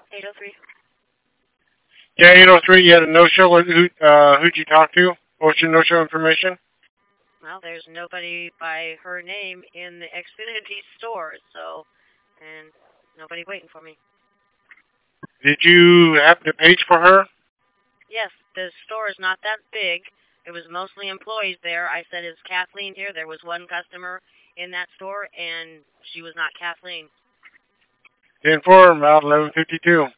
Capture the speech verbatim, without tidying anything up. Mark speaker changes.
Speaker 1: eight oh three.
Speaker 2: Yeah, eight oh three, you had a no-show. Who, uh, who'd you talk to? What's your no-show information?
Speaker 1: Well, there's nobody by her name in the Xfinity store, so, and nobody waiting for me.
Speaker 2: Did you happen to page for her?
Speaker 1: Yes, the store is not that big. It was mostly employees there. I said, is Kathleen here? There was one customer in that store, and she was not Kathleen.
Speaker 2: ten four, about eleven fifty-two.